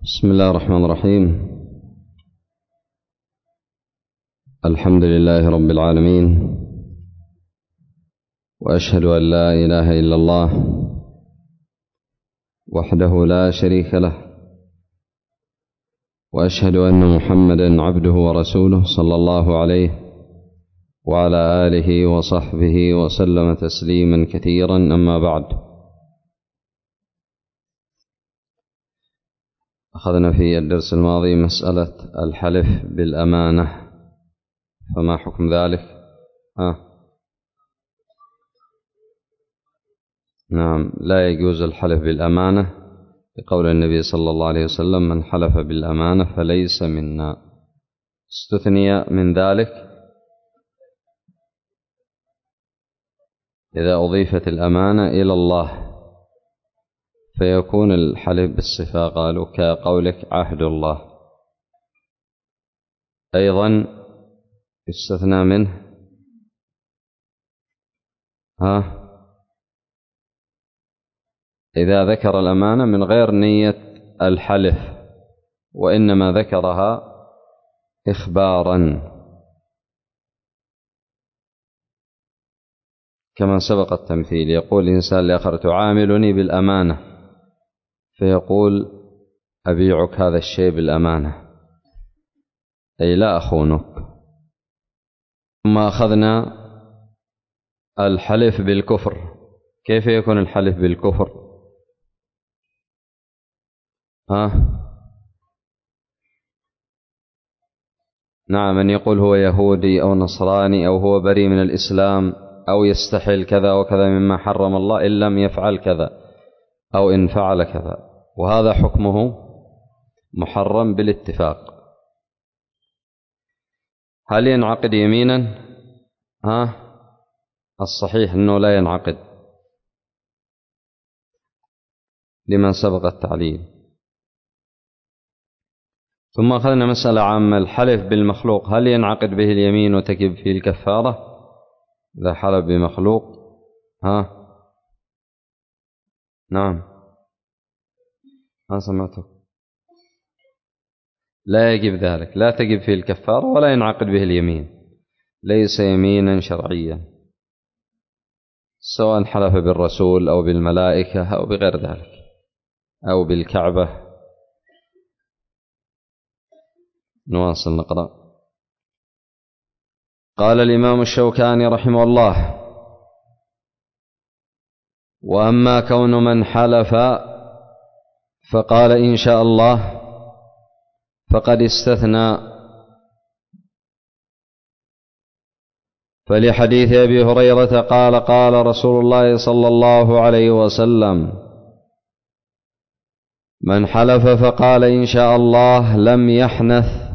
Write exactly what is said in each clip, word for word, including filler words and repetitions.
بسم الله الرحمن الرحيم. الحمد لله رب العالمين، وأشهد أن لا إله إلا الله وحده لا شريك له، وأشهد أن محمدا عبده ورسوله صلى الله عليه وعلى آله وصحبه وسلم تسليما كثيرا. أما بعد، أخذنا في الدرس الماضي مسألة الحلف بالأمانة، فما حكم ذلك؟ آه. نعم، لا يجوز الحلف بالأمانة بقول النبي صلى الله عليه وسلم: من حلف بالأمانة فليس منا. استثني من ذلك إذا أضيفت الأمانة إلى الله فيكون الحلف بالصفة، قالوا كقولك عهد الله. أيضا يستثنى منه ها إذا ذكر الأمانة من غير نية الحلف، وإنما ذكرها إخبارا، كما سبق التمثيل. يقول الإنسان لآخر: تعاملني بالأمانة، فيقول: أبيعك هذا الشيء بالأمانة، أي لا أخونك. ثم أخذنا الحلف بالكفر. كيف يكون الحلف بالكفر؟ ها نعم، من يقول هو يهودي أو نصراني أو هو بريء من الإسلام أو يستحل كذا وكذا مما حرم الله إن لم يفعل كذا أو إن فعل كذا، وهذا حكمه محرم بالاتفاق. هل ينعقد يمينا؟ ها الصحيح أنه لا ينعقد لما سبق التعليل. ثم أخذنا مسألة عامة: الحلف بالمخلوق، هل ينعقد به اليمين وتجب فيه الكفارة إذا حلف بمخلوق؟ ها نعم، ما سمعتك. لا يجب ذلك، لا تجب فيه الكفارة ولا ينعقد به اليمين، ليس يمينا شرعيا، سواء حلف بالرسول أو بالملائكة أو بغير ذلك أو بالكعبة. نواصل نقرأ. قال الإمام الشوكاني رحمه الله: وأما كون من حلف فقال إن شاء الله فقد استثنى، فلحديث أبي هريرة قال: قال رسول الله صلى الله عليه وسلم: من حلف فقال إن شاء الله لم يحنث.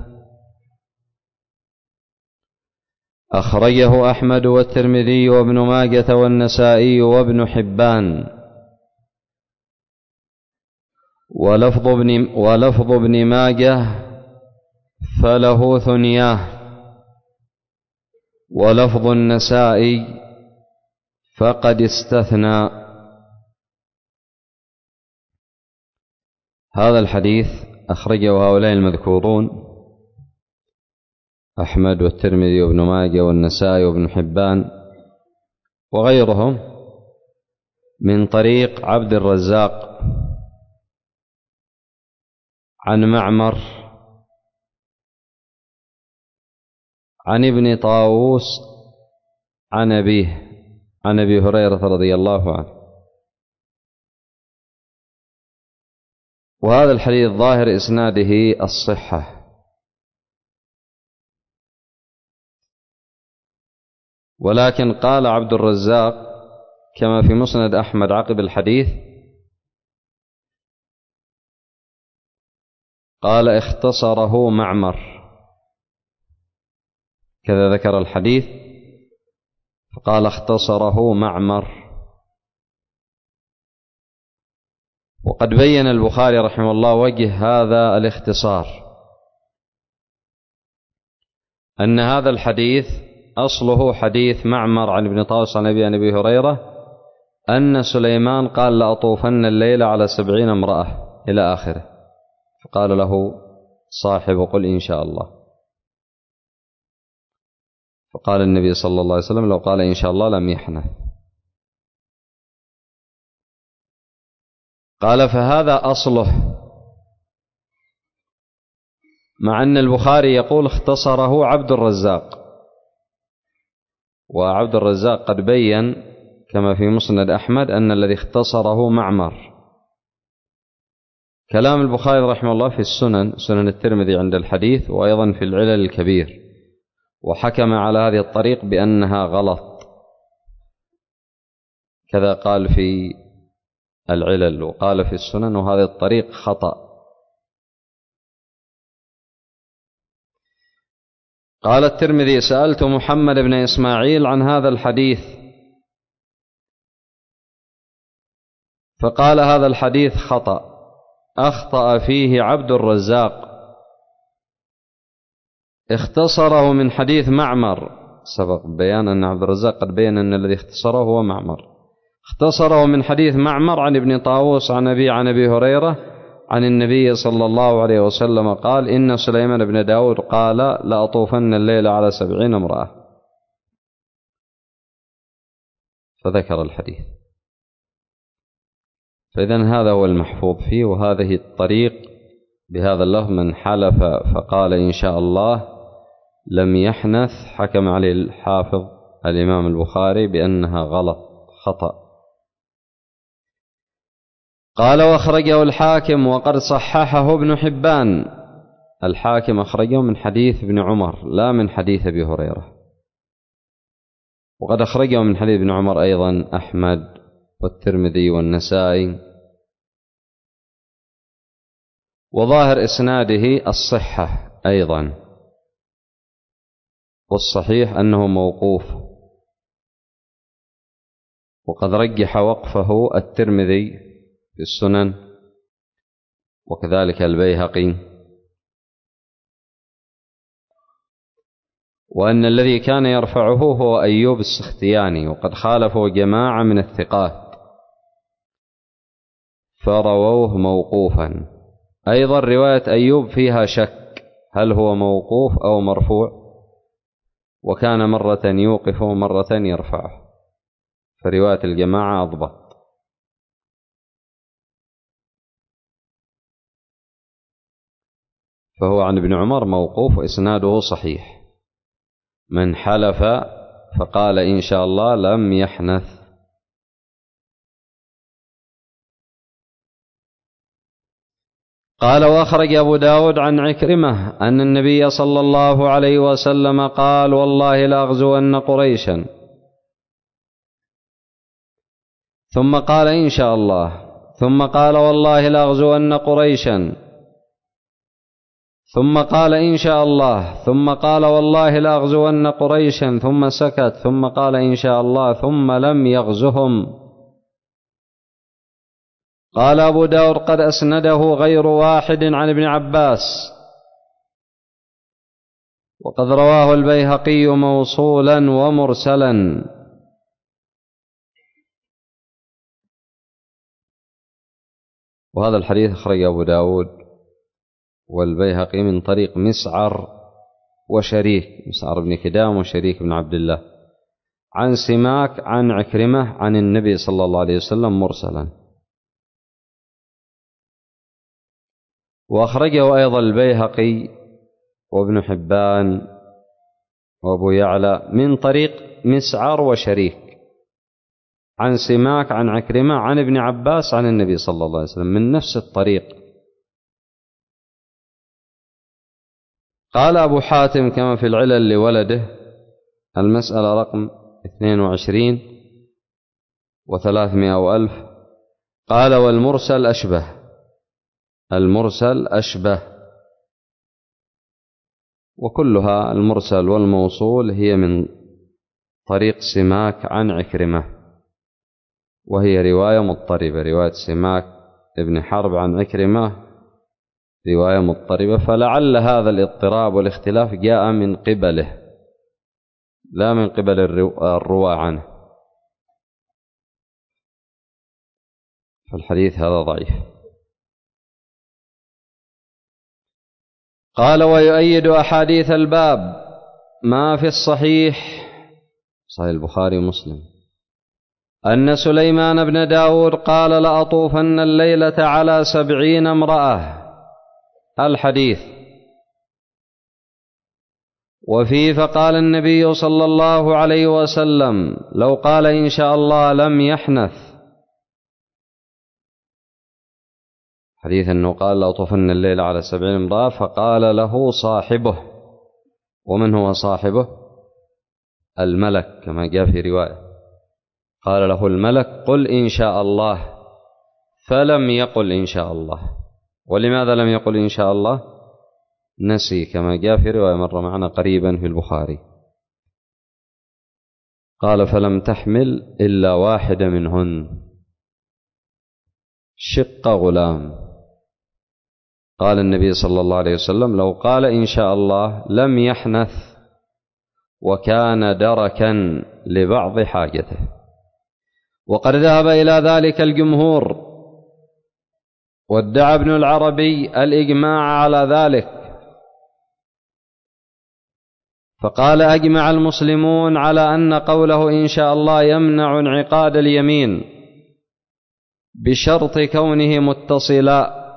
أخرجه أحمد والترمذي وابن ماجة والنسائي وابن حبان، ولفظ ابن, ولفظ ابن ماجة فله ثنياه، ولفظ النسائي فقد استثنى. هذا الحديث أخرجه هؤلاء المذكورون: أحمد والترمذي وابن ماجه والنسائي وابن حبان وغيرهم، من طريق عبد الرزاق عن معمر عن ابن طاووس عن أبيه عن أبي هريرة رضي الله عنه. وهذا الحديث ظاهر إسناده الصحة، ولكن قال عبد الرزاق كما في مسند أحمد عقب الحديث، قال: اختصره معمر، كذا ذكر الحديث فقال: اختصره معمر. وقد بين البخاري رحمه الله وجه هذا الاختصار، أن هذا الحديث أصله حديث معمر عن ابن طاووس عن أبي أبي هريرة أن سليمان قال: لأطوفن الليل على سبعين امرأة إلى آخره. فقال له صاحب قل إن شاء الله، فقال النبي صلى الله عليه وسلم لو قال إن شاء الله لم يحنث. قال فهذا أصله، مع أن البخاري يقول اختصره عبد الرزاق، وعبد الرزاق قد بين كما في مسند أحمد أن الذي اختصره معمر. كلام البخاري رحمه الله في السنن، سنن الترمذي عند الحديث، وأيضا في العلل الكبير، وحكم على هذه الطريق بأنها غلط، كذا قال في العلل وقال في السنن، وهذه الطريق خطأ. قال الترمذي سألت محمد بن إسماعيل عن هذا الحديث فقال هذا الحديث خطأ، أخطأ فيه عبد الرزاق، اختصره من حديث معمر. سبق بيان أن عبد الرزاق قد بيّن أن الذي اختصره هو معمر، اختصره من حديث معمر عن ابن طاووس عن أبي عن أبي هريرة عن النبي صلى الله عليه وسلم قال إن سليمان بن داود قال لأطوفن الليل على سبعين امرأة، فذكر الحديث. فإذن هذا هو المحفوظ فيه، وهذه الطريق بهذا اللفظ من حلف فقال إن شاء الله لم يحنث، حكم عليه الحافظ الإمام البخاري بأنها غلط خطأ. قال وأخرجه الحاكم وقد صححه ابن حبان. الحاكم أخرجه من حديث ابن عمر لا من حديث أبي هريرة، وقد أخرجه من حديث ابن عمر أيضا أحمد والترمذي والنسائي، وظاهر إسناده الصحة أيضا، والصحيح أنه موقوف، وقد رجح وقفه الترمذي في السنن وكذلك البيهقي، وأن الذي كان يرفعه هو أيوب السختياني، وقد خالفه جماعة من الثقات فرووه موقوفا. أيضا رواية أيوب فيها شك هل هو موقوف أو مرفوع، وكان مرة يوقف ومرة يرفعه، فرواية الجماعة أضبط. فهو عن ابن عمر موقوف وإسناده صحيح، من حلف فقال إن شاء الله لم يحنث. قال وأخرج أبو داود عن عكرمة أن النبي صلى الله عليه وسلم قال والله لأغزون قريشا، ثم قال إن شاء الله، ثم قال والله لأغزون قريشا، ثم قال إن شاء الله، ثم قال والله لأغزون قريشا، ثم سكت، ثم قال إن شاء الله، ثم لم يغزهم. قال أبو داود قد أسنده غير واحد عن ابن عباس، وقد رواه البيهقي موصولا ومرسلا. وهذا الحديث أخرج أبو داود والبيهقي من طريق مسعر وشريك، مسعر بن كدام وشريك بن عبد الله، عن سماك عن عكرمة عن النبي صلى الله عليه وسلم مرسلا. وأخرجه أيضا البيهقي وابن حبان وأبو يعلى من طريق مسعر وشريك عن سماك عن عكرمة عن ابن عباس عن النبي صلى الله عليه وسلم من نفس الطريق. قال أبو حاتم كما في العلل لولده المسألة رقم اثنين وعشرين وثلاثمائة وألف، قال والمرسل أشبه، المرسل أشبه، وكلها المرسل والموصول هي من طريق سماك عن عكرمة، وهي رواية مضطربة، رواية سماك ابن حرب عن عكرمة رواية مضطربة، فلعل هذا الاضطراب والاختلاف جاء من قبله لا من قبل الرواة عنه، فالحديث هذا ضعيف. قال: ويؤيد أحاديث الباب ما في الصحيح صحيح البخاري ومسلم أن سليمان بن داود قال: لأطوفن الليلة على سبعين امرأة. الحديث. وفيه: فقال النبي صلى الله عليه وسلم: لو قال إن شاء الله لم يحنث. حديث أنه قال: لأطوفن الليلة على سبعين امرأة، فقال له صاحبه. ومن هو صاحبه؟ الملك، كما جاء في رواية، قال له الملك: قل إن شاء الله، فلم يقل إن شاء الله. ولماذا لم يقل إن شاء الله؟ نسي، كما جاء في رواية مر معنا قريبا في البخاري. قال: فلم تحمل إلا واحدة منهن، شق غلام. قال النبي صلى الله عليه وسلم: لو قال إن شاء الله لم يحنث، وكان دركا لبعض حاجته. وقد ذهب إلى ذلك الجمهور، وادعى ابن العربي الإجماع على ذلك، فقال: أجمع المسلمون على أن قوله إن شاء الله يمنع انعقاد اليمين بشرط كونه متصلا.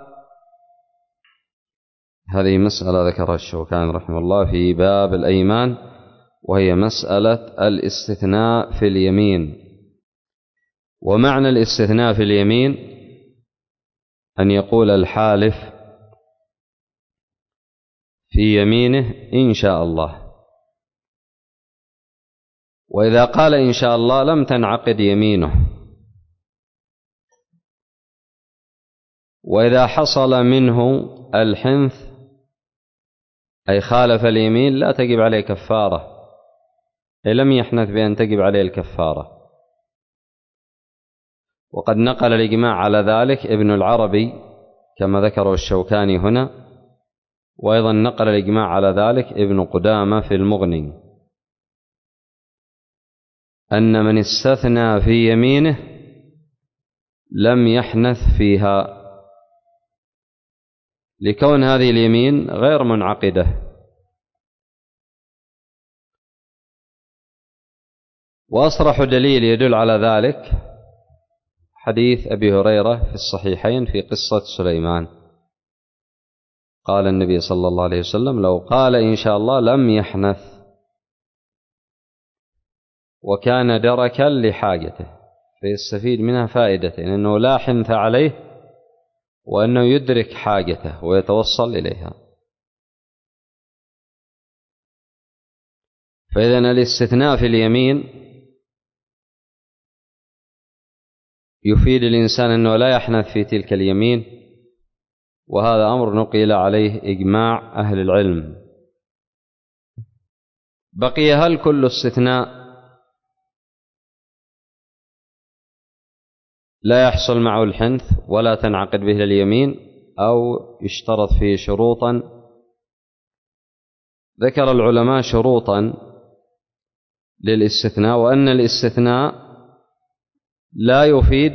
هذه مسألة ذكرها الشوكاني رحمه الله في باب الأيمان، وهي مسألة الاستثناء في اليمين. ومعنى الاستثناء في اليمين أن يقول الحالف في يمينه إن شاء الله، وإذا قال إن شاء الله لم تنعقد يمينه. وإذا حصل منه الحنث أي خالف اليمين لا تجب عليه كفارة، أي لم يحنث بأن تجب عليه الكفارة. وقد نقل الإجماع على ذلك ابن العربي كما ذكره الشوكاني هنا، وأيضا نقل الإجماع على ذلك ابن قدامة في المغني، أن من استثنى في يمينه لم يحنث فيها، لكون هذه اليمين غير منعقدة. وأصرح دليل يدل على ذلك حديث أبي هريرة في الصحيحين في قصة سليمان. قال النبي صلى الله عليه وسلم: لو قال إن شاء الله لم يحنث، وكان دركا لحاجته، فيستفيد منها فائدتين: أنه لا حنث عليه، وأنه يدرك حاجته ويتوصل إليها. فإذن الاستثناء في اليمين يفيد الإنسان أنه لا يحنث في تلك اليمين، وهذا أمر نقل عليه إجماع أهل العلم. بقي: هل كل استثناء لا يحصل معه الحنث ولا تنعقد به اليمين، أو يشترط فيه شروطا؟ ذكر العلماء شروطا للاستثناء، وأن الاستثناء لا يفيد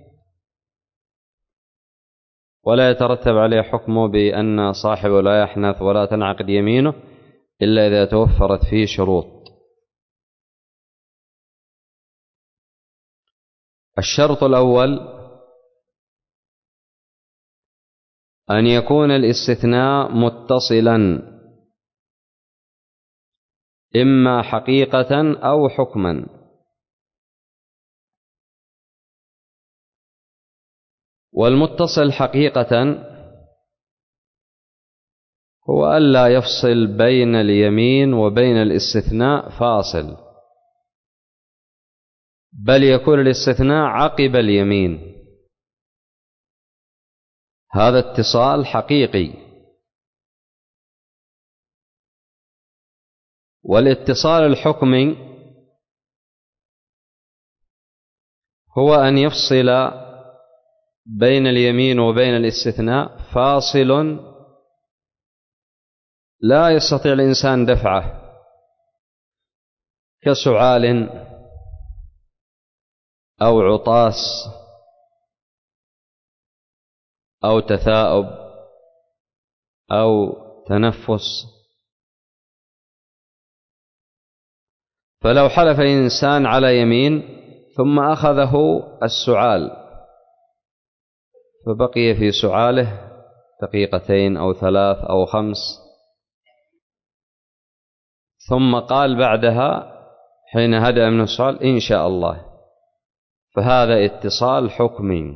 ولا يترتب عليه حكمه بأن صاحبه لا يحنث ولا تنعقد يمينه إلا إذا توفرت فيه شروط. الشرط الأول أن يكون الاستثناء متصلا، إما حقيقة أو حكما. والمتصل حقيقة هو ألا يفصل بين اليمين وبين الاستثناء فاصل، بل يكون الاستثناء عقب اليمين. هذا اتصال حقيقي. والاتصال الحكمي هو أن يفصل بين اليمين وبين الاستثناء فاصل لا يستطيع الإنسان دفعه، كسعال أو عطاس أو تثاؤب أو تنفس. فلو حلف إنسان على يمين ثم أخذه السعال فبقي في سعاله دقيقتين أو ثلاث أو خمس، ثم قال بعدها حين هدأ من السعال إن شاء الله، فهذا اتصال حكمي.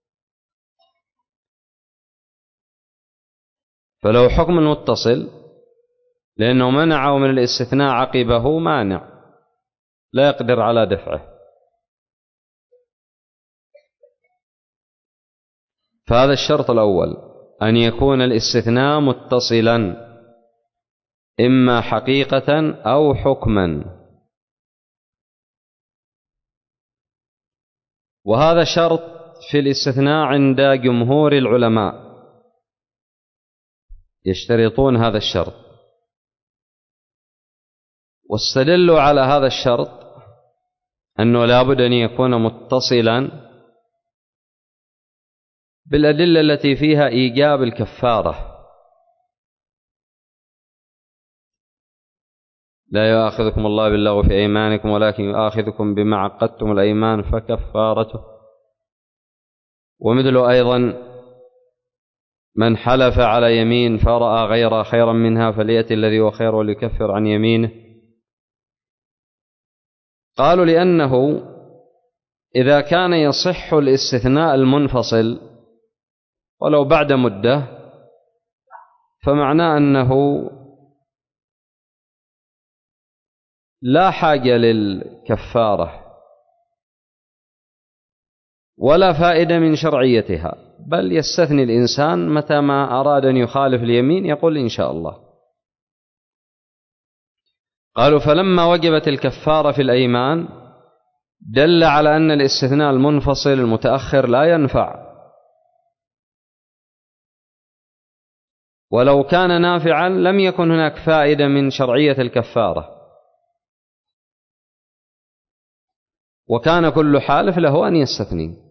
فلو حكم متصل لأنه منعه من الاستثناء عقبه مانع لا يقدر على دفعه، فهذا الشرط الأول أن يكون الاستثناء متصلا إما حقيقة أو حكما، وهذا شرط في الاستثناء عند جمهور العلماء يشترطون هذا الشرط، واستدلوا على هذا الشرط أنه لا بد أن يكون متصلا بالأدلة التي فيها إيجاب الكفارة. لا يؤاخذكم الله باللغو في أيمانكم ولكن يؤاخذكم بما عقدتم الأيمان فكفارته. ومثل أيضا من حلف على يمين فرأى غير خيرا منها فليأتي الذي هو خير وليكفر عن يمينه. قالوا لأنه إذا كان يصح الاستثناء المنفصل ولو بعد مدة فمعناه أنه لا حاجة للكفارة ولا فائدة من شرعيتها، بل يستثني الإنسان متى ما أراد أن يخالف اليمين يقول إن شاء الله. قالوا فلما وجبت الكفارة في الأيمان دل على أن الاستثناء المنفصل المتأخر لا ينفع، ولو كان نافعا لم يكن هناك فائدة من شرعية الكفارة، وكان كل حالف له أن يستثني.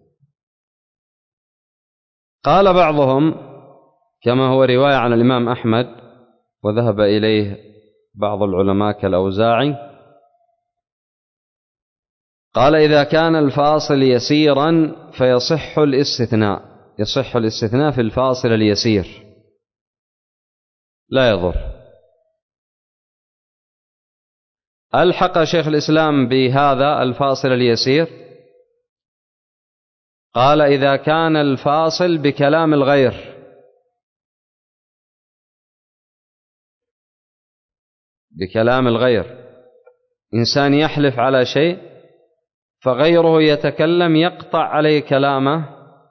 قال بعضهم كما هو رواية عن الإمام أحمد وذهب إليه بعض العلماء كالأوزاعي، قال إذا كان الفاصل يسيرا فيصح الاستثناء، يصح الاستثناء في الفاصل اليسير لا يضر. ألحق شيخ الإسلام بهذا الفاصل اليسير، قال إذا كان الفاصل بكلام الغير، بكلام الغير، إنسان يحلف على شيء فغيره يتكلم يقطع عليه كلامه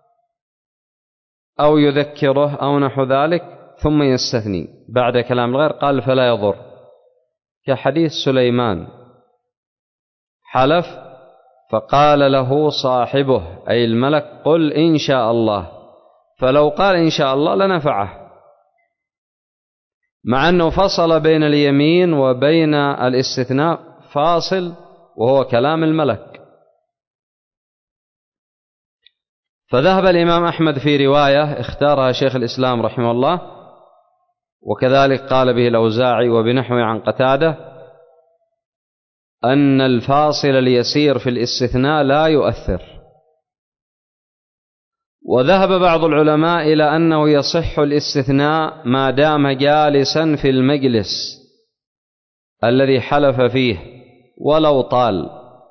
أو يذكره أو نحو ذلك ثم يستثني بعد كلام الغير، قال فلا يضر، كحديث سليمان حلف فقال له صاحبه أي الملك قل إن شاء الله، فلو قال إن شاء الله لنفعه، مع أنه فصل بين اليمين وبين الاستثناء فاصل وهو كلام الملك. فذهب الإمام أحمد في رواية اختارها شيخ الإسلام رحمه الله، وكذلك قال به الأوزاعي وبنحو عن قتادة، أن الفاصل اليسير في الاستثناء لا يؤثر. وذهب بعض العلماء إلى أنه يصح الاستثناء ما دام جالسا في المجلس الذي حلف فيه ولو طال،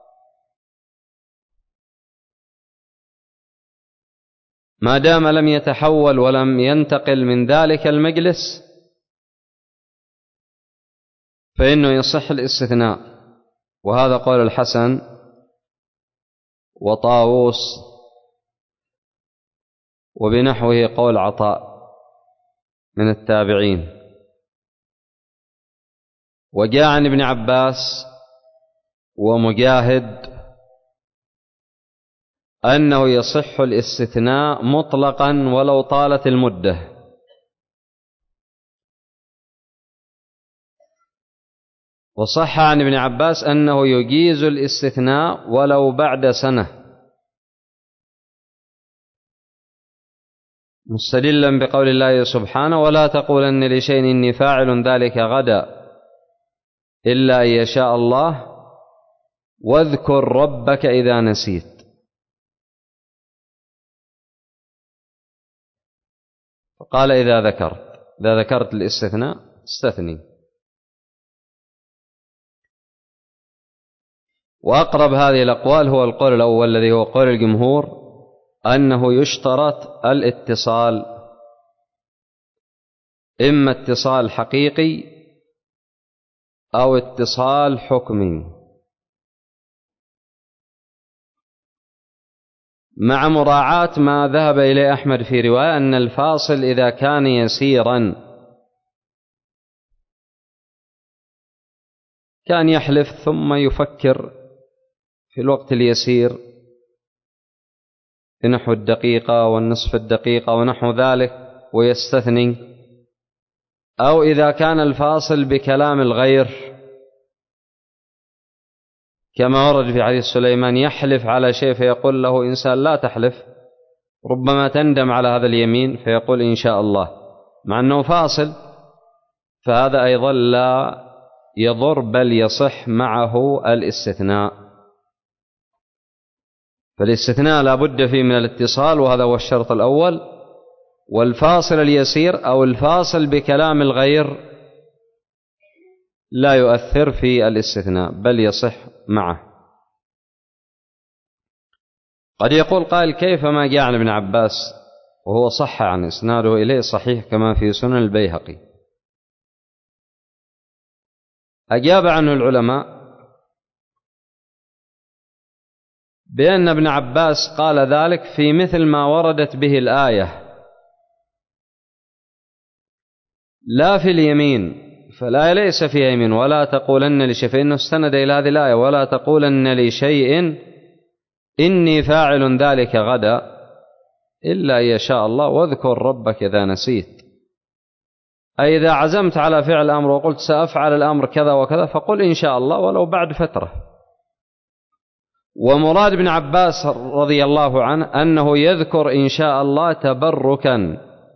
ما دام لم يتحول ولم ينتقل من ذلك المجلس فإنه يصح الاستثناء. وهذا قول الحسن وطاووس وبنحوه قول عطاء من التابعين. وجاء عن ابن عباس ومجاهد أنه يصح الاستثناء مطلقا ولو طالت المدة، وصح عن ابن عباس أنه يجيز الاستثناء ولو بعد سنة، مستدلا بقول الله سبحانه: ولا تقولن لشيء إني فاعل ذلك غدا إلا أن يشاء الله واذكر ربك إذا نسيت. قال: إذا ذكرت إذا ذكرت الاستثناء استثني. وأقرب هذه الأقوال هو القول الأول الذي هو قول الجمهور، أنه يشترط الاتصال، إما اتصال حقيقي أو اتصال حكمي، مع مراعاة ما ذهب إليه أحمد في رواية أن الفاصل إذا كان يسيرا كان يحلف ثم يفكر في الوقت اليسير في نحو الدقيقة والنصف الدقيقة ونحو ذلك ويستثني، أو إذا كان الفاصل بكلام الغير كما ورد في حديث سليمان يحلف على شيء فيقول له إنسان: لا تحلف، ربما تندم على هذا اليمين، فيقول: إن شاء الله، مع أنه فاصل، فهذا أيضا لا يضر بل يصح معه الاستثناء. فالاستثناء لا بد فيه من الاتصال، وهذا هو الشرط الأول. والفاصل اليسير أو الفاصل بكلام الغير لا يؤثر في الاستثناء بل يصح معه. قد يقول قائل: كيف ما جاء عن ابن عباس وهو صح عن إسناده إليه صحيح كما في سنن البيهقي؟ أجاب عنه العلماء بأن ابن عباس قال ذلك في مثل ما وردت به الآية، لا في اليمين، فالآية ليس فيها يمين. ولا تقولن لشيء، فإنه استند إلى هذه الآية: ولا تقولن لشيء إني فاعل ذلك غدا إلا أن يشاء الله واذكر ربك إذا نسيت. أي إذا عزمت على فعل الأمر وقلت سأفعل الأمر كذا وكذا فقل إن شاء الله ولو بعد فترة. ومراد ابن عباس رضي الله عنه أنه يذكر إن شاء الله تبركا،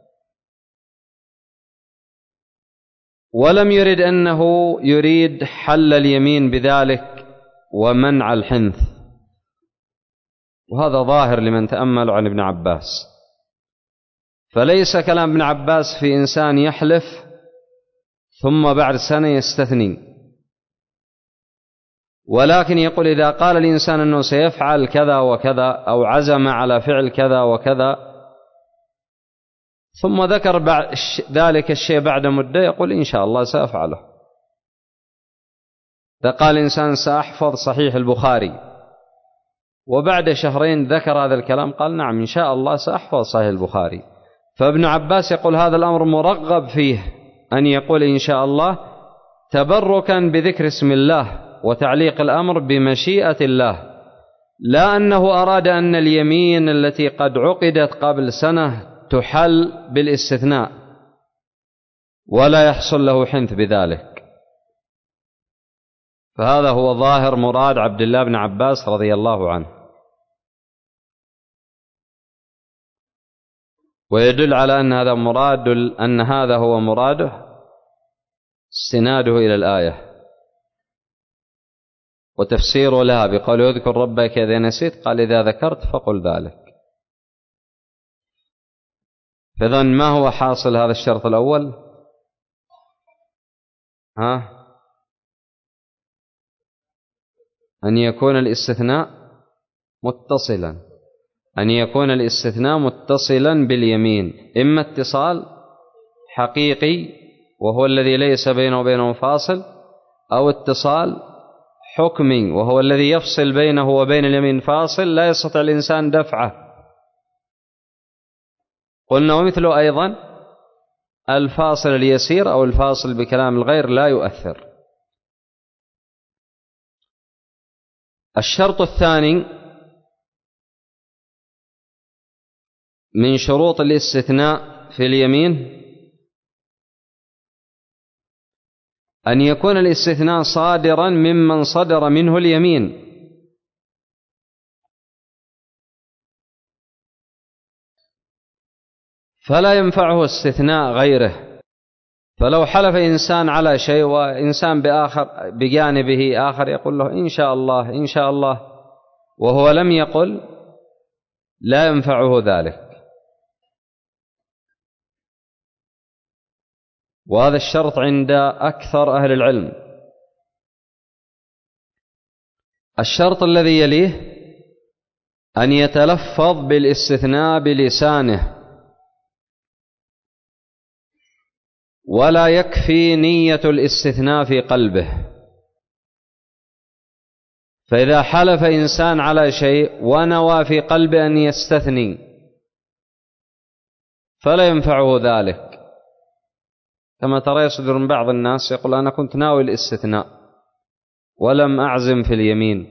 ولم يرد أنه يريد حل اليمين بذلك ومنع الحنث، وهذا ظاهر لمن تأمل عن ابن عباس. فليس كلام ابن عباس في إنسان يحلف ثم بعد سنة يستثني، ولكن يقول إذا قال الإنسان أنه سيفعل كذا وكذا أو عزم على فعل كذا وكذا ثم ذكر ذلك الشيء بعد مدة يقول إن شاء الله سأفعله. إذا قال إنسان سأحفظ صحيح البخاري وبعد شهرين ذكر هذا الكلام قال نعم إن شاء الله سأحفظ صحيح البخاري، فابن عباس يقول هذا الأمر مرغب فيه أن يقول إن شاء الله تبركا بذكر اسم الله وتعليق الأمر بمشيئة الله، لا أنه أراد أن اليمين التي قد عقدت قبل سنة تحل بالاستثناء ولا يحصل له حنث بذلك. فهذا هو ظاهر مراد عبد الله بن عباس رضي الله عنه، ويدل على أن هذا مراد أن هذا هو مراده استناده إلى الآية. وتفسيره لها بقول اذكر ربك إذا نسيت قال إذا ذكرت فقل ذلك. فإذن ما هو حاصل هذا الشرط الأول؟ ها؟ أن يكون الاستثناء متصلا أن يكون الاستثناء متصلا باليمين، إما اتصال حقيقي وهو الذي ليس بينه وبينه فاصل، أو اتصال حكمي وهو الذي يفصل بينه وبين اليمين فاصل لا يستطيع الإنسان دفعه. قلنا ومثله أيضا الفاصل اليسير أو الفاصل بكلام الغير لا يؤثر. الشرط الثاني من شروط الاستثناء في اليمين أن يكون الاستثناء صادرا ممن صدر منه اليمين، فلا ينفعه استثناء غيره. فلو حلف إنسان على شيء وإنسان بآخر بجانبه آخر يقول له إن شاء الله إن شاء الله وهو لم يقل، لا ينفعه ذلك. وهذا الشرط عند أكثر أهل العلم. الشرط الذي يليه أن يتلفظ بالاستثناء بلسانه، ولا يكفي نية الاستثناء في قلبه. فإذا حلف إنسان على شيء ونوى في قلبه أن يستثني فلا ينفعه ذلك، كما ترى يصدر من بعض الناس يقول أنا كنت ناوي الاستثناء ولم أعزم في اليمين،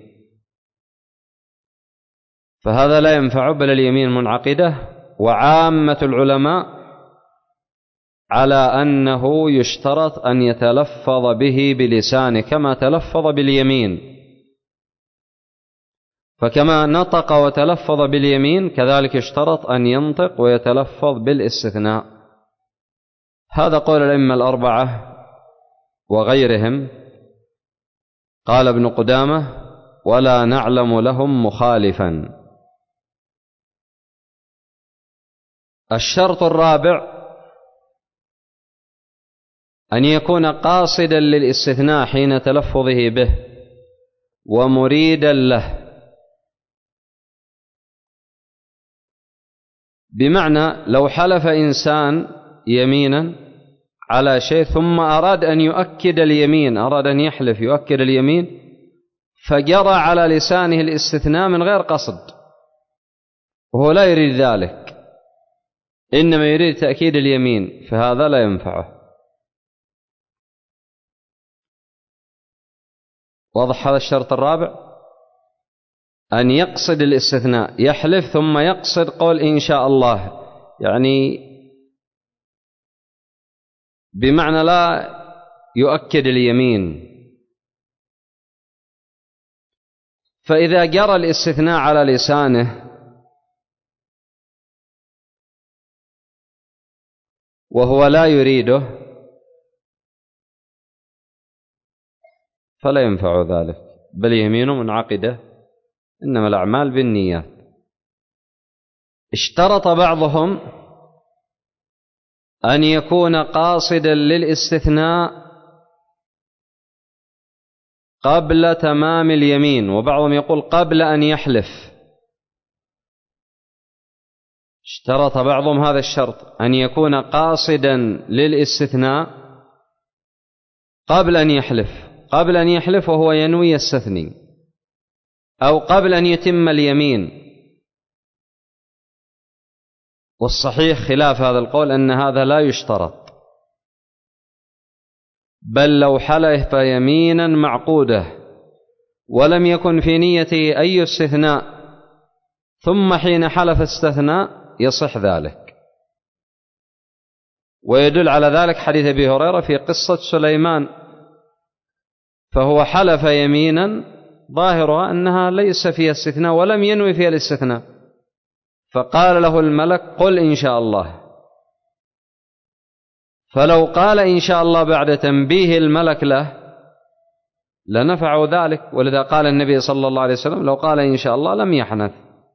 فهذا لا ينفع، بل اليمين منعقدة. وعامة العلماء على أنه يشترط أن يتلفظ به بلسانه كما تلفظ باليمين. فكما نطق وتلفظ باليمين كذلك يشترط أن ينطق ويتلفظ بالاستثناء. هذا قول الأئمة الأربعة وغيرهم. قال ابن قدامة ولا نعلم لهم مخالفا. الشرط الرابع أن يكون قاصدا للاستثناء حين تلفظه به ومريدا له، بمعنى لو حلف إنسان يمينا على شيء ثم أراد أن يؤكد اليمين، أراد أن يحلف يؤكد اليمين، فجرى على لسانه الاستثناء من غير قصد وهو لا يريد ذلك، إنما يريد تأكيد اليمين، فهذا لا ينفعه. واضح هذا الشرط الرابع؟ أن يقصد الاستثناء، يحلف ثم يقصد قول إن شاء الله، يعني بمعنى لا يؤكد اليمين. فإذا جرى الاستثناء على لسانه وهو لا يريده فلا ينفع ذلك، بل يمينه منعقدة، إنما الأعمال بالنيات. اشترط بعضهم أن يكون قاصدا للاستثناء قبل تمام اليمين، وبعضهم يقول قبل أن يحلف. اشترط بعضهم هذا الشرط أن يكون قاصدا للاستثناء قبل أن يحلف، قبل أن يحلف وهو ينوي يستثني، أو قبل أن يتم اليمين. والصحيح خلاف هذا القول أن هذا لا يشترط، بل لو حلف يمينا معقودة ولم يكن في نيته أي استثناء ثم حين حلف استثناء يصح ذلك. ويدل على ذلك حديث أبي هريرة في قصة سليمان، فهو حلف يمينا ظاهرها أنها ليس فيها استثناء ولم ينوي فيها الاستثناء، فقال له الملك قل إن شاء الله، فلو قال إن شاء الله بعد تنبيه الملك له لنفعه ذلك. ولذا قال النبي صلى الله عليه وسلم لو قال إن شاء الله لم يحنث.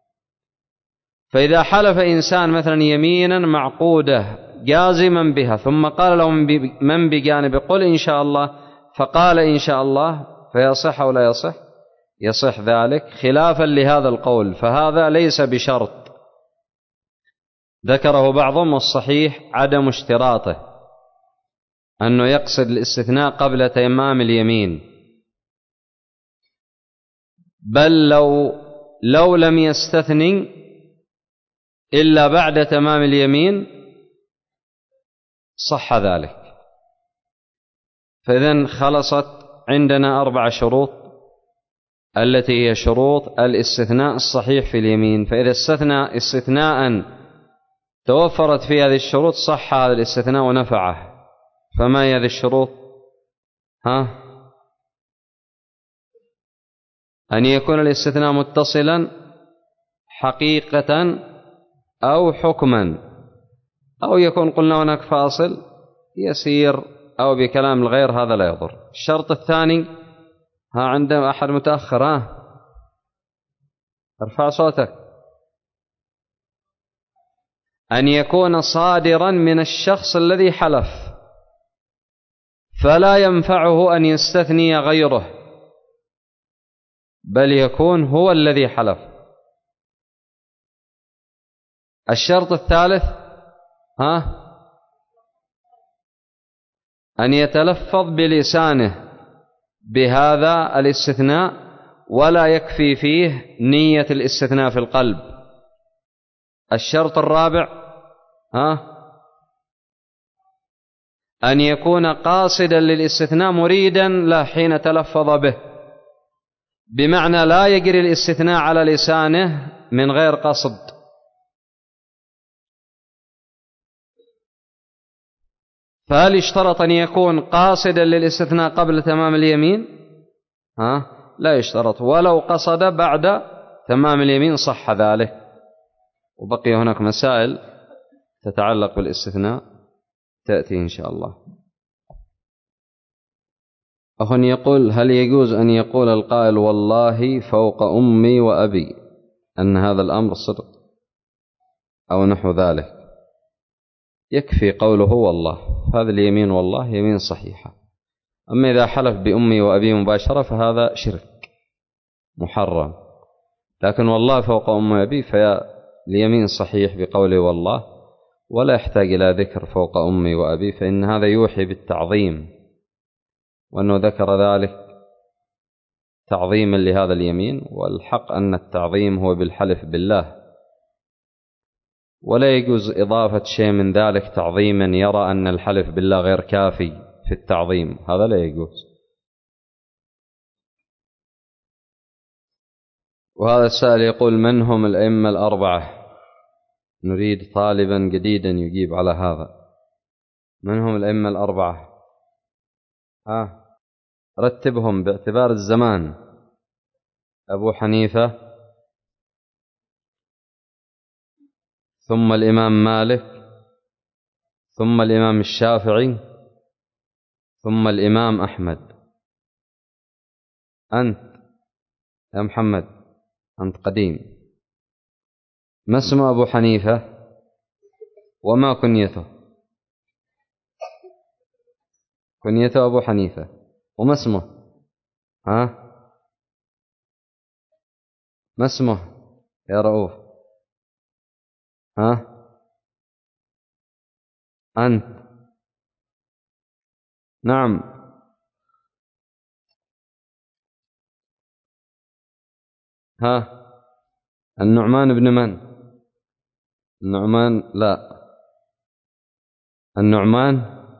فإذا حلف إنسان مثلا يمينا معقودة جازما بها ثم قال له من بجانب قل إن شاء الله فقال إن شاء الله، فيصح أو لا يصح؟ يصح ذلك خلافا لهذا القول، فهذا ليس بشرط ذكره بعضهم، والصحيح عدم اشتراطه أنه يقصد الاستثناء قبل تمام اليمين. بل لو لو لم يستثني إلا بعد تمام اليمين صح ذلك. فإذن خلصت عندنا أربع شروط التي هي شروط الاستثناء الصحيح في اليمين. فإذا استثنى استثناء توفرت في هذه الشروط صح هذا الاستثناء ونفعه. فما هي هذه الشروط؟ ها؟ أن يكون الاستثناء متصلا حقيقة أو حكما، أو يكون قلنا هناك فاصل يسير أو بكلام الغير، هذا لا يضر. الشرط الثاني، ها عندما أحد متأخر، ها ارفع صوتك، أن يكون صادرا من الشخص الذي حلف، فلا ينفعه أن يستثني غيره، بل يكون هو الذي حلف. الشرط الثالث، ها أن يتلفظ بلسانه بهذا الاستثناء، ولا يكفي فيه نية الاستثناء في القلب. الشرط الرابع، ها أن يكون قاصدا للاستثناء مريدا له حين تلفظ به، بمعنى لا يجري الاستثناء على لسانه من غير قصد. فهل يشترط أن يكون قاصدا للاستثناء قبل تمام اليمين؟ ها لا يشترط، ولو قصد بعد تمام اليمين صح ذلك. وبقي هناك مسائل تتعلق بالاستثناء تأتي إن شاء الله. أخ يقول: هل يجوز أن يقول القائل والله فوق أمي وأبي أن هذا الأمر صدق أو نحو ذلك؟ يكفي قوله والله، هذا اليمين والله يمين صحيحة. أما إذا حلف بأمي وأبي مباشرة فهذا شرك محرم، لكن والله فوق أمي وأبي فاليمين صحيح بقوله والله، ولا يحتاج إلى ذكر فوق أمي وأبي، فإن هذا يوحي بالتعظيم، وأنه ذكر ذلك تعظيما لهذا اليمين، والحق أن التعظيم هو بالحلف بالله، ولا يجوز إضافة شيء من ذلك تعظيما يرى أن الحلف بالله غير كافي في التعظيم، هذا لا يجوز. وهذا السائل يقول: من هم الأئمة الأربعة؟ نريد طالبا جديدا يجيب على هذا. من هم الأئمة الأربعة؟ ها رتبهم باعتبار الزمان: أبو حنيفة، ثم الإمام مالك، ثم الإمام الشافعي، ثم الإمام أحمد. أنت يا محمد أنت قديم. ما اسم أبو حنيفة وما كنيته؟ كنيته أبو حنيفة، وما اسمه؟ ها ما اسمه يا رؤوف؟ ها أنت؟ نعم. ها النعمان بن من؟ النعمان لا، النعمان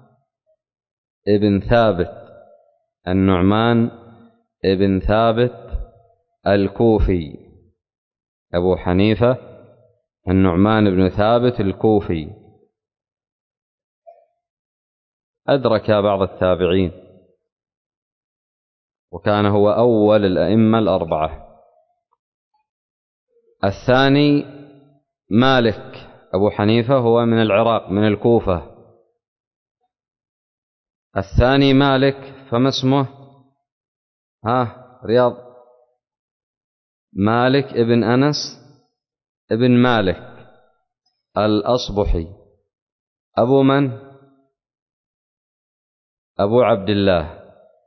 ابن ثابت، النعمان ابن ثابت الكوفي. أبو حنيفة النعمان بن ثابت الكوفي، أدرك بعض التابعين، وكان هو أول الأئمة الأربعة. الثاني مالك. أبو حنيفة هو من العراق من الكوفة. الثاني مالك، فما اسمه؟ ها رياض؟ مالك ابن أنس ابن مالك الأصبحي. أبو من؟ أبو عبد الله.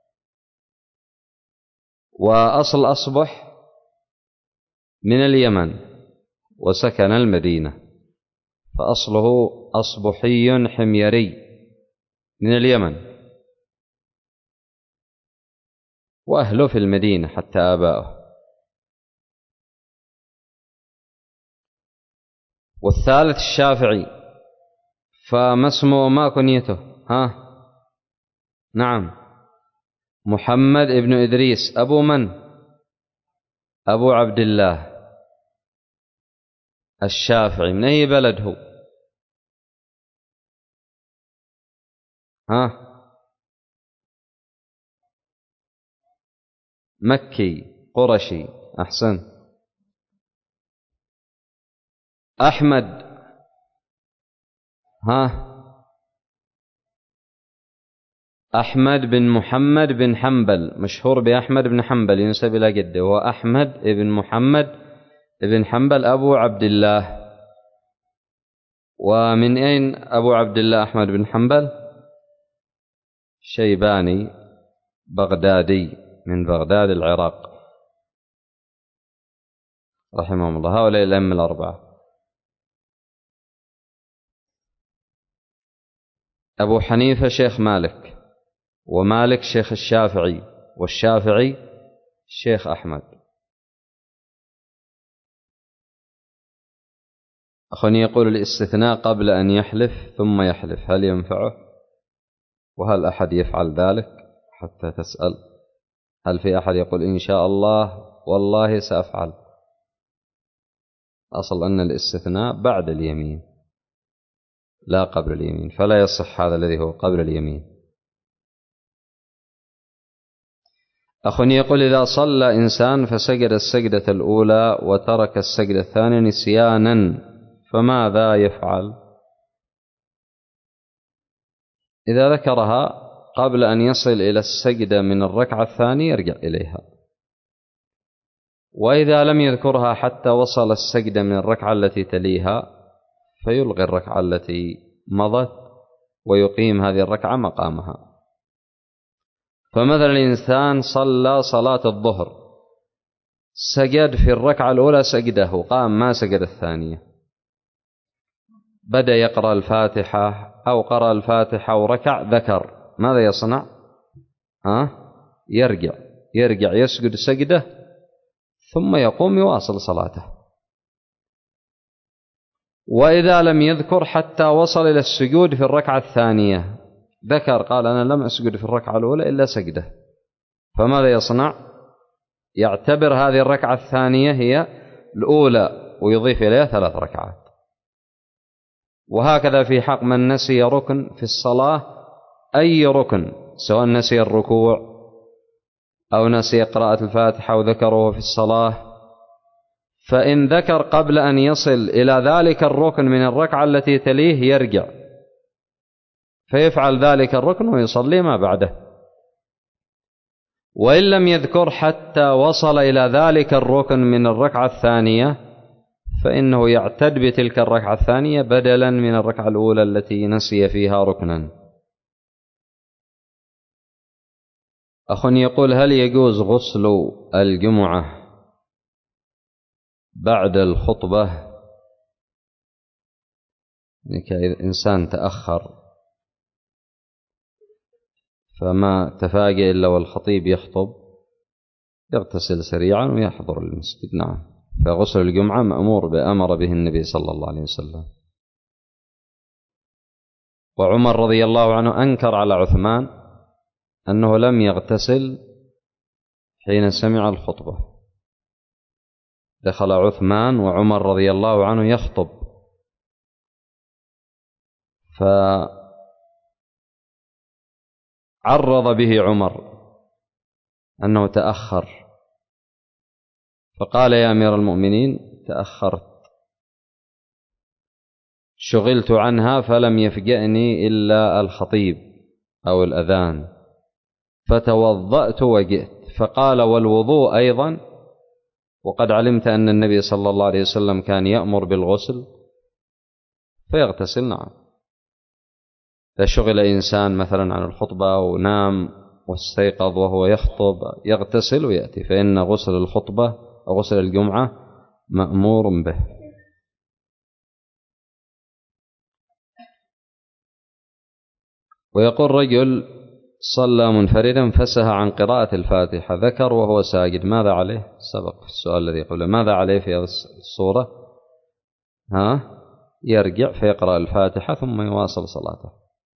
وأصل أصبح من اليمن وسكن المدينة، فأصله أصبحي حميري من اليمن، وأهله في المدينة حتى آباؤه. والثالث الشافعي، فما اسمه ما كنيته؟ ها نعم محمد ابن إدريس. أبو من؟ أبو عبد الله الشافعي. من أي بلد هو؟ ها مكي قرشي. أحسن. أحمد ها أحمد بن محمد بن حنبل، مشهور بأحمد بن حنبل، ينسب إلى جده، هو أحمد بن محمد بن حنبل أبو عبد الله. ومن أين أبو عبد الله أحمد بن حنبل؟ شيباني بغدادي من بغداد العراق رحمهم الله. هؤلاء الأئمة الأربعة. أبو حنيفة شيخ مالك، ومالك شيخ الشافعي، والشافعي شيخ أحمد. أخواني يقول الاستثناء قبل أن يحلف ثم يحلف هل ينفعه؟ وهل أحد يفعل ذلك حتى تسأل؟ هل في أحد يقول إن شاء الله والله سأفعل؟ أصل أن الاستثناء بعد اليمين لا قبل اليمين، فلا يصح هذا الذي هو قبل اليمين. أخواني يقول إذا صلى إنسان فسجد السجدة الأولى وترك السجدة الثانية نسيانا فماذا يفعل؟ إذا ذكرها قبل أن يصل إلى السجدة من الركعة الثانية يرجع إليها، وإذا لم يذكرها حتى وصل السجدة من الركعة التي تليها فيلغي الركعة التي مضت ويقيم هذه الركعة مقامها. فمثلا الإنسان صلى صلاة الظهر سجد في الركعة الأولى سجده، قام ما سجد الثانية، بدأ يقرأ الفاتحة أو قرأ الفاتحة وركع، ذكر، ماذا يصنع؟ ها؟ يرجع يرجع يسجد سجده ثم يقوم يواصل صلاته. وإذا لم يذكر حتى وصل إلى السجود في الركعة الثانية، ذكر قال أنا لم أسجد في الركعة الأولى إلا سجده، فماذا يصنع؟ يعتبر هذه الركعة الثانية هي الأولى ويضيف إليها ثلاث ركعات. وهكذا في حق من نسي ركن في الصلاة، أي ركن، سواء نسي الركوع أو نسي قراءة الفاتحة وذكره في الصلاة، فإن ذكر قبل أن يصل إلى ذلك الركن من الركعة التي تليه يرجع فيفعل ذلك الركن ويصلي ما بعده. وإن لم يذكر حتى وصل إلى ذلك الركن من الركعة الثانية فإنه يعتد بتلك الركعة الثانية بدلا من الركعة الأولى التي نسي فيها ركنا. أخ يقول هل يجوز غسل الجمعة بعد الخطبة؟ إذا إنسان تأخر فما تفاجأ إلا والخطيب يخطب يغتسل سريعا ويحضر المسجد. نعم، فغسل الجمعة مأمور بأمر به النبي صلى الله عليه وسلم. وعمر رضي الله عنه أنكر على عثمان أنه لم يغتسل حين سمع الخطبة. دخل عثمان وعمر رضي الله عنه يخطب، فعرض به عمر أنه تأخر، فقال يا أمير المؤمنين تأخرت، شغلت عنها فلم يفجأني إلا الخطيب أو الأذان فتوضأت وجئت. فقال والوضوء أيضا؟ وقد علمت أن النبي صلى الله عليه وسلم كان يأمر بالغسل فيغتسل. نعم، فشغل إنسان مثلا عن الخطبة ونام واستيقظ وهو يخطب يغتسل ويأتي، فإن غسل الخطبة أو غسل الجمعة مأمور به. ويقول رجل صلى منفردا فسه عن قراءة الفاتحة، ذكر وهو ساجد، ماذا عليه؟ سبق في السؤال الذي قبله، ماذا عليه في هذه الصورة؟ ها؟ يرجع فيقرأ الفاتحة ثم يواصل صلاته.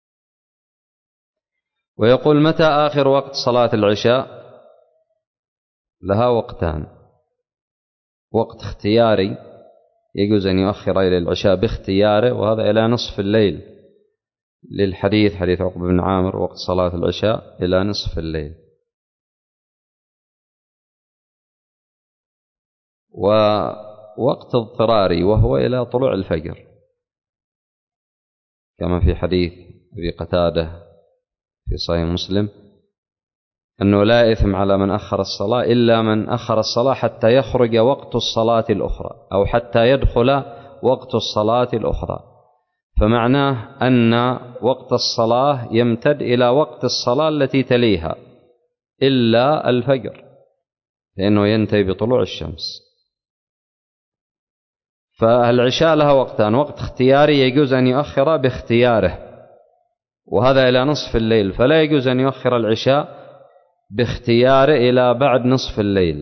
ويقول متى آخر وقت صلاة العشاء؟ لها وقتان، وقت اختياري يجوز أن يؤخر إلى العشاء باختياره، وهذا إلى نصف الليل للحديث حديث عقبة بن عامر وقت صلاة العشاء إلى نصف الليل. ووقت اضطراري وهو إلى طلوع الفجر. كما في حديث أبي قتادة في صحيح مسلم أنه لا إثم على من أخر الصلاة إلا من أخر الصلاة حتى يخرج وقت الصلاة الأخرى أو حتى يدخل وقت الصلاة الأخرى، فمعناه أن وقت الصلاة يمتد إلى وقت الصلاة التي تليها إلا الفجر، لأنه ينتهي بطلوع الشمس. فالعشاء لها وقتان: وقت اختياري يجوز أن يؤخر باختياره، وهذا إلى نصف الليل، فلا يجوز أن يؤخر العشاء باختياره إلى بعد نصف الليل.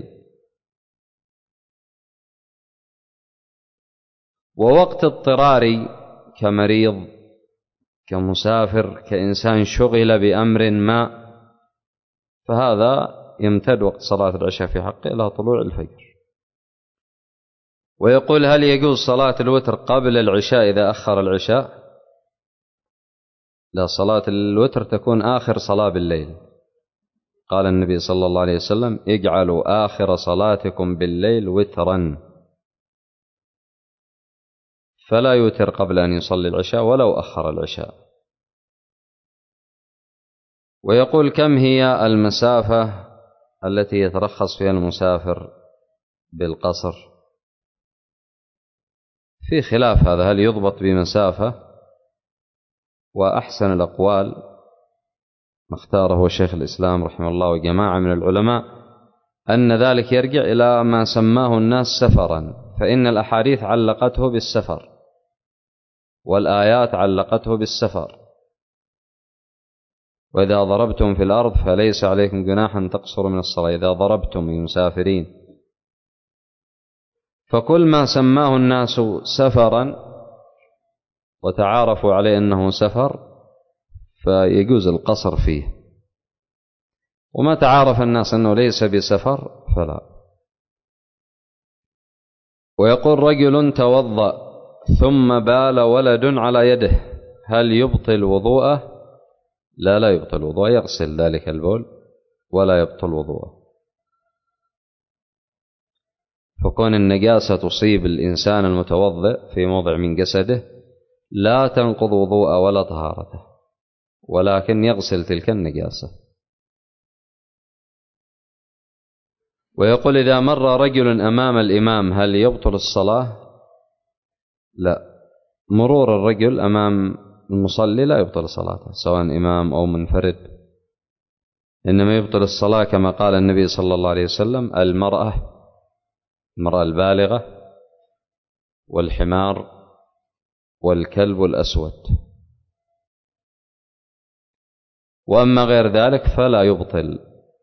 ووقت اضطراري كمريض، كمسافر، كإنسان شغل بأمر ما، فهذا يمتد وقت صلاة العشاء في حقه إلى طلوع الفجر. ويقول: هل يجوز صلاة الوتر قبل العشاء إذا أخر العشاء؟ لا، صلاة الوتر تكون آخر صلاة بالليل. قال النبي صلى الله عليه وسلم: اجعلوا آخر صلاتكم بالليل وترا، فلا يوتر قبل أن يصلي العشاء ولو أخر العشاء. ويقول: كم هي المسافة التي يترخص فيها المسافر بالقصر؟ في خلاف هذا، هل يضبط بمسافة؟ وأحسن الأقوال ما اختاره شيخ الإسلام رحمه الله وجماعة من العلماء أن ذلك يرجع إلى ما سماه الناس سفرا، فإن الأحاديث علقته بالسفر والآيات علقته بالسفر. وإذا ضربتم في الأرض فليس عليكم جناح أن تقصروا من الصلاة إذا ضربتم المسافرين. فكل ما سماه الناس سفرا وتعارفوا عليه أنه سفر فيجوز القصر فيه، وما تعارف الناس أنه ليس بسفر فلا. ويقول: رجل توضأ ثم بال ولد على يده، هل يبطل وضوءه؟ لا، لا يبطل وضوءه، يغسل ذلك البول ولا يبطل وضوءه. فكون النجاسة تصيب الإنسان المتوضئ في موضع من جسده لا تنقض وضوءه ولا طهارته، ولكن يغسل تلك النجاسة. ويقول: إذا مر رجل أمام الإمام هل يبطل الصلاة؟ لا، مرور الرجل أمام المصلي لا يبطل صلاته سواء إمام أو منفرد، إنما يبطل الصلاة كما قال النبي صلى الله عليه وسلم: المرأة المرأة البالغة والحمار والكلب الأسود، وأما غير ذلك فلا يبطل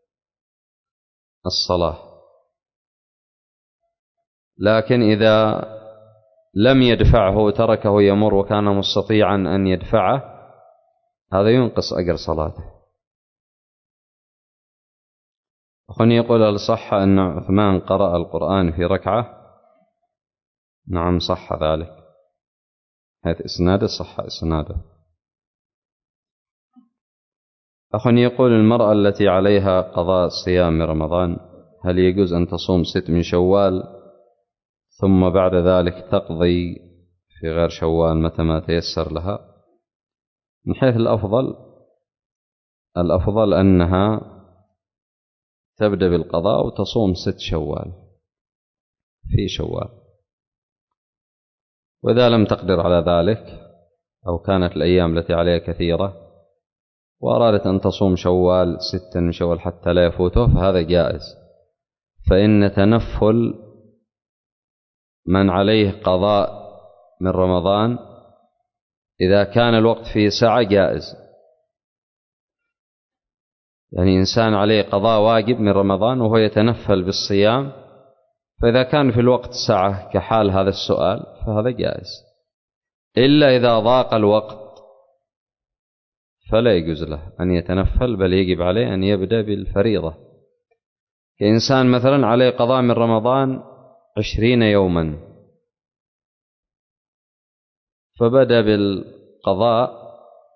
الصلاة. لكن إذا لم يدفعه وتركه يمر وكان مستطيعا أن يدفعه هذا ينقص أجر صلاته. أخواني يقول: هل صح أن عثمان قرأ القرآن في ركعة؟ نعم صح ذلك، حيث إسناده صح إسناده. أخواني يقول: المرأة التي عليها قضاء صيام رمضان هل يجوز أن تصوم ست من شوال ثم بعد ذلك تقضي في غير شوال متى ما تيسر لها؟ من حيث الأفضل الأفضل أنها تبدأ بالقضاء وتصوم ست شوال في شوال، وإذا لم تقدر على ذلك أو كانت الأيام التي عليها كثيرة وأرادت أن تصوم شوال ستا من شوال حتى لا يفوته فهذا جائز. فإن تنفل من عليه قضاء من رمضان إذا كان الوقت فيه سعة جائز، يعني إنسان عليه قضاء واجب من رمضان وهو يتنفل بالصيام، فإذا كان في الوقت سعة كحال هذا السؤال فهذا جائز، إلا إذا ضاق الوقت فلا يجوز له أن يتنفل، بل يجب عليه أن يبدأ بالفريضة. كإنسان مثلا عليه قضاء من رمضان عشرين يوما فبدأ بالقضاء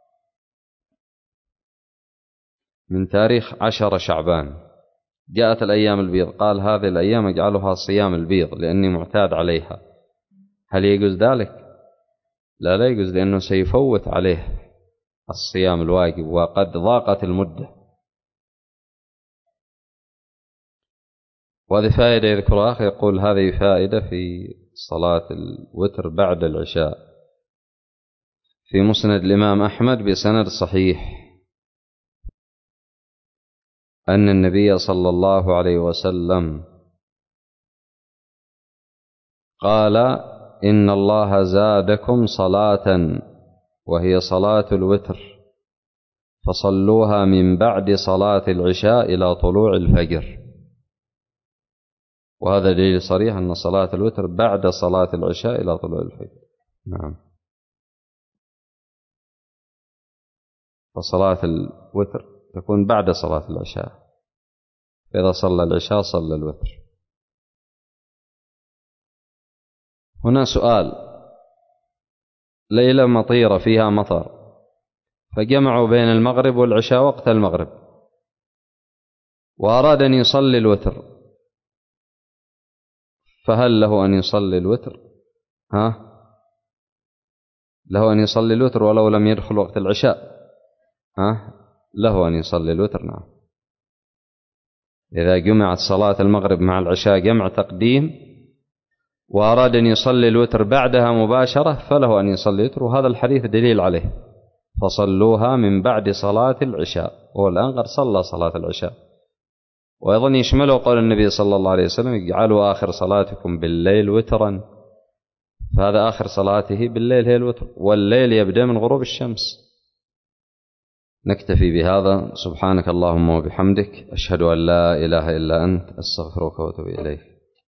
من تاريخ عشر شعبان، جاءت الأيام البيض قال هذه الأيام أجعلها صيام البيض لأني معتاد عليها، هل يجوز ذلك؟ لا لا يجوز، لأنه سيفوت عليه الصيام الواجب وقد ضاقت المدة. وهذه فائدة يذكرها أخي، يقول هذه فائدة في صلاة الوتر بعد العشاء في مسند الإمام أحمد بسند صحيح أن النبي صلى الله عليه وسلم قال إن الله زادكم صلاة وهي صلاة الوتر فصلوها من بعد صلاة العشاء إلى طلوع الفجر. وهذا دليل صريح أن صلاة الوتر بعد صلاة العشاء إلى طلوع الفجر. نعم. فصلاة الوتر تكون بعد صلاة العشاء، إذا صلى العشاء صلى الوتر. هنا سؤال: ليلة مطيرة فيها مطر، فجمعوا بين المغرب والعشاء وقت المغرب، وأراد أن يصلي الوتر، فهل له أن يصلي الوتر؟ ها؟ له أن يصلي الوتر ولو لم يدخل وقت العشاء؟ ها؟ له أن يصلي الوتر. نعم. إذا جمعت صلاة المغرب مع العشاء جمع تقديم وأراد أن يصلي الوتر بعدها مباشرة فله أن يصلي الوتر، وهذا الحديث دليل عليه. فصلوها من بعد صلاة العشاء، والآن قد صلى صلاة العشاء. وأيضا يشمله قول النبي صلى الله عليه وسلم: اجعلوا آخر صلاتكم بالليل وترا، فهذا آخر صلاته بالليل هي الوتر، والليل يبدأ من غروب الشمس. نكتفي بهذا. سبحانك اللهم وبحمدك، أشهد أن لا إله إلا أنت، أستغفرك وأتوب إليك.